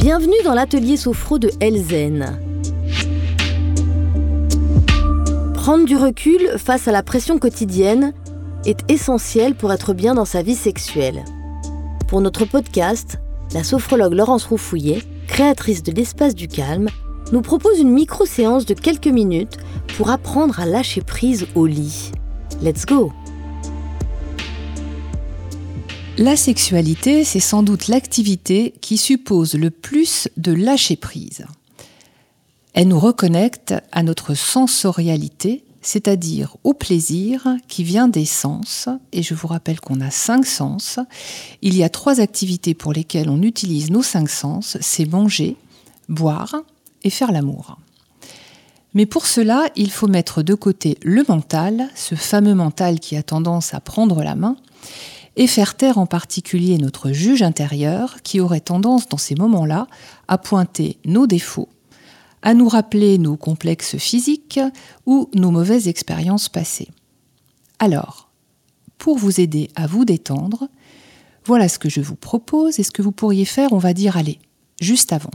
Bienvenue dans l'atelier sophro de Elsen. Prendre du recul face à la pression quotidienne est essentiel pour être bien dans sa vie sexuelle. Pour notre podcast, la sophrologue Laurence Roufouillet, créatrice de l'Espace du Calme, nous propose une micro-séance de quelques minutes pour apprendre à lâcher prise au lit. Let's go! La sexualité, c'est sans doute l'activité qui suppose le plus de lâcher prise. Elle nous reconnecte à notre sensorialité, c'est-à-dire au plaisir qui vient des sens. Et je vous rappelle qu'on a 5 sens. Il y a 3 activités pour lesquelles on utilise nos 5 sens, c'est manger, boire et faire l'amour. Mais pour cela, il faut mettre de côté le mental, ce fameux mental qui a tendance à prendre la main, et faire taire en particulier notre juge intérieur qui aurait tendance dans ces moments-là à pointer nos défauts, à nous rappeler nos complexes physiques ou nos mauvaises expériences passées. Alors, pour vous aider à vous détendre, voilà ce que je vous propose et ce que vous pourriez faire, on va dire, allez, juste avant.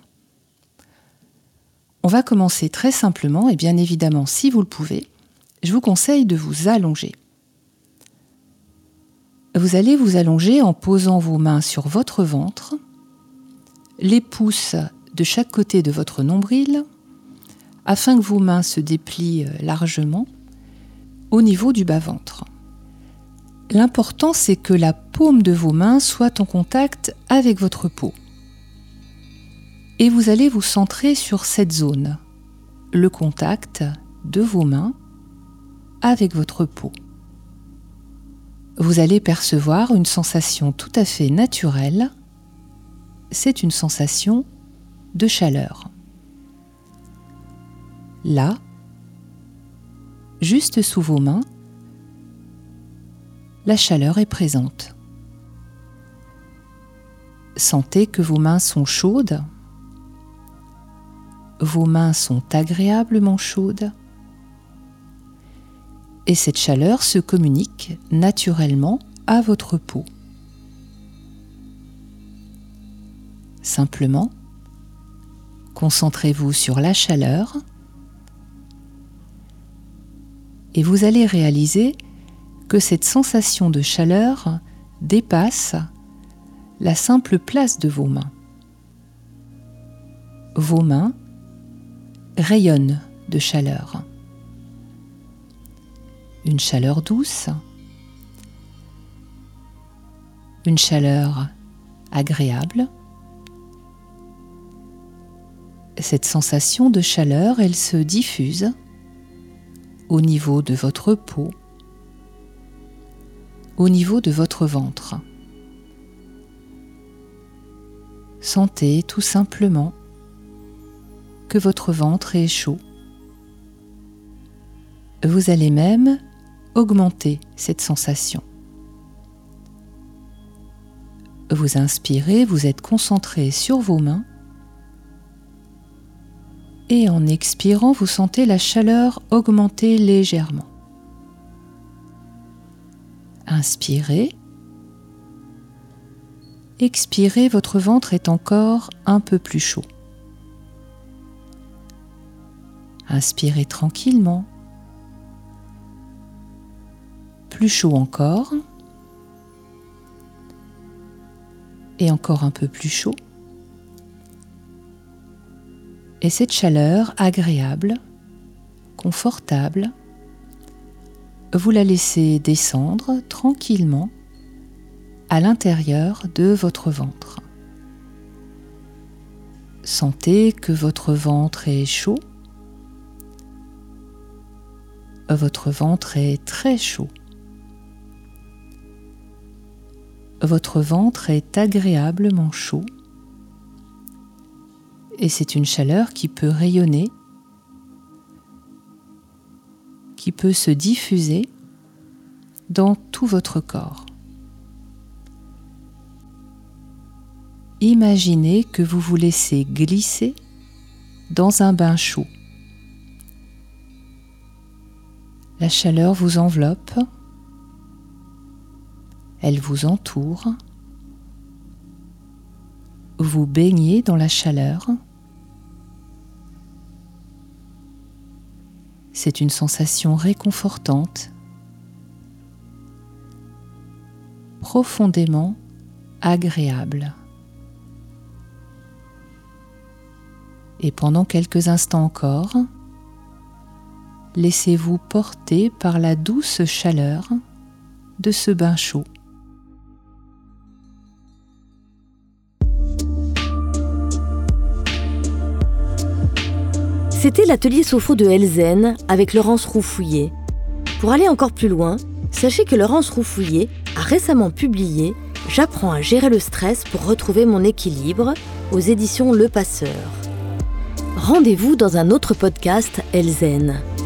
On va commencer très simplement et bien évidemment, si vous le pouvez, je vous conseille de vous allonger. Vous allez vous allonger en posant vos mains sur votre ventre, les pouces de chaque côté de votre nombril, afin que vos mains se déplient largement au niveau du bas-ventre. L'important, c'est que la paume de vos mains soit en contact avec votre peau. Et vous allez vous centrer sur cette zone, le contact de vos mains avec votre peau. Vous allez percevoir une sensation tout à fait naturelle, c'est une sensation de chaleur. Là, juste sous vos mains, la chaleur est présente. Sentez que vos mains sont chaudes, vos mains sont agréablement chaudes, et cette chaleur se communique naturellement à votre peau. Simplement, concentrez-vous sur la chaleur et vous allez réaliser que cette sensation de chaleur dépasse la simple place de vos mains. Vos mains rayonnent de chaleur. Une chaleur douce, une chaleur agréable. Cette sensation de chaleur, elle se diffuse au niveau de votre peau, au niveau de votre ventre. Sentez tout simplement que votre ventre est chaud. Vous allez même augmenter cette sensation. Vous inspirez, vous êtes concentré sur vos mains et en expirant, vous sentez la chaleur augmenter légèrement. Inspirez, expirez, votre ventre est encore un peu plus chaud. Inspirez tranquillement. Plus chaud encore, et encore un peu plus chaud. Et cette chaleur agréable, confortable, vous la laissez descendre tranquillement à l'intérieur de votre ventre. Sentez que votre ventre est chaud, votre ventre est très chaud. Votre ventre est agréablement chaud et c'est une chaleur qui peut rayonner, qui peut se diffuser dans tout votre corps. Imaginez que vous vous laissez glisser dans un bain chaud. La chaleur vous enveloppe, elle vous entoure vous baignez dans la chaleur. C'est une sensation réconfortante, profondément agréable. Et pendant quelques instants encore, laissez-vous porter par la douce chaleur de ce bain chaud. C'était l'atelier Sophro de Elzen avec Laurence Roufouillet. Pour aller encore plus loin, sachez que Laurence Roufouillet a récemment publié « J'apprends à gérer le stress pour retrouver mon équilibre » aux éditions Le Passeur. Rendez-vous dans un autre podcast Elzen.